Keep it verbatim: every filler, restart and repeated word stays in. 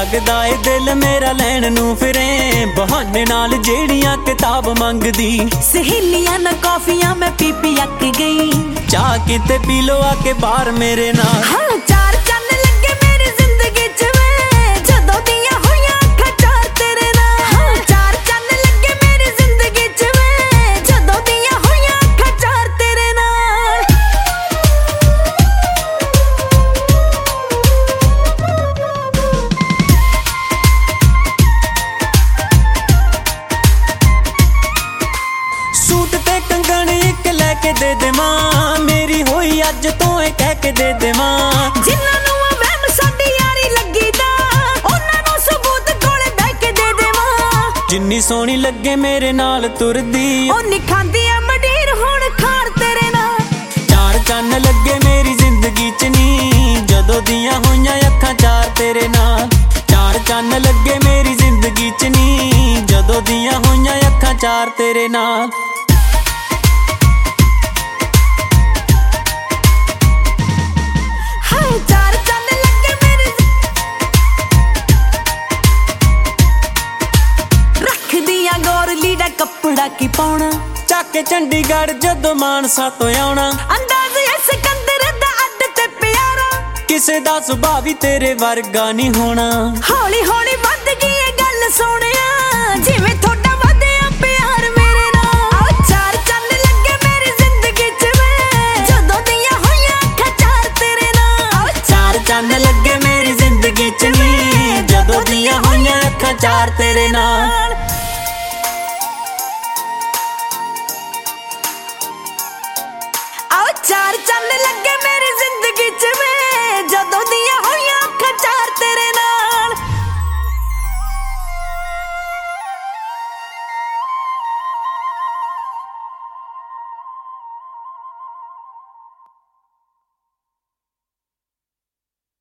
लगदा ए दिल मेरा लैण नू फिरे बहाने नाल जेड़ियां किताब मंगदी। सहेलियां ना कॉफियां मैं पी पी अक गई। चाह किते पी लो आके बाहर मेरे नाल। हाँ चार चन्न लगे मेरी जिंदगी च वे जदों दियां होइयां अखां चार तेरे नाल। हाँ चार चन्न लगे मेरी जिंदगी च वे जदों दियां होइयां अखां चार तेरे नाल। सूट ते कंगन एक लैके दे देवां मेरी होई अज तो ए कह के दे देवां। जिन्हां नूं वहम साडी यारी लगी दा उन्हां नूं सबूत कोले बैठ के दे देवां। जिन्नी सोहनी लगे मेरे नाल तुरदी ओ नी खांदी ऐ मडीर हुण खार तेरे नाल। चार चन्न लगे मेरी जिंदगी च नी जदों दियां होइयां अखां चार तेरे नाल। चार चन्न लगे मेरी जिंदगी च नी जदों दियां होइयां अखां चार तेरे नाल। हाय चार चन्न लगे मेरी रख दिया गौर लीड़ा कपड़ा की पाउणा। चाके चंडीगढ़ जदों मानसा तो आउणा। अंदाज ऐ सिकंदर दा अड्ड ते प्यारा किसे दा सुभाव भी तेरे वर्गा नहीं होना। हौली हौली वध गई ए गल सोहणिया जिवें थोड़ा वधिया प्यार मेरे नाल। आओ चार चन्न लगे मेरी जिंदगी च वे जदों दियां होइयां अखां चार तेरे नाल। आओ चार चन्न लगे मेरी जिंदगी च नी जदों दियां होइयां अखां चार तेरे नाल।